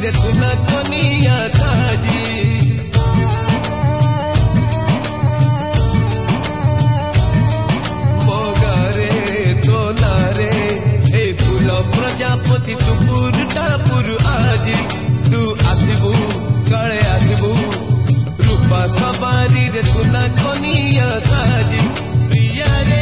रे सुना कनिया साजी मोगारे तो नारे हे फूल प्रजापति टुपुर टापुर आजी तू आसबू काले आसबू रूपा सवारी रे सुना कनिया साजी प्रिया रे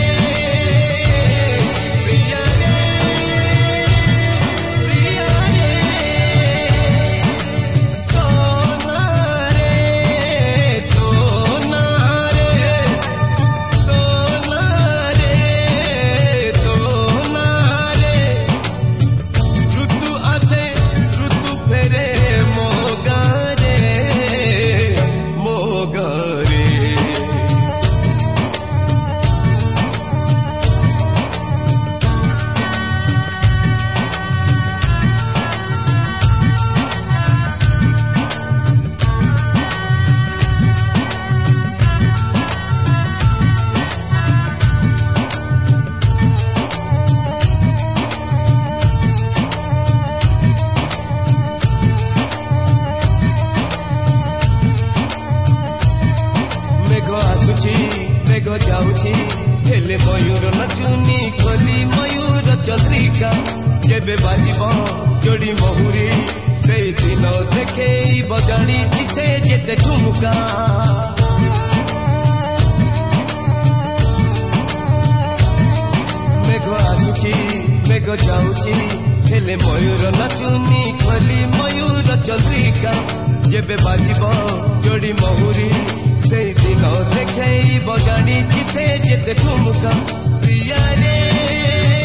मेघ जाऊची हेले मयूर नचुनी खोली मयूर चंद्रिका जेबे बाजिब जोड़ी महुरी से दिन देखे बजाणी से जेते ठुमका मेघ आसुची मेघ जाऊची हेले मयूर नचुनी खोली मयूर चंद्रिका जेबे बाजिब जोड़ी महुरी से दिन देखे बजाणी से जेते ठुमका प्रिया रे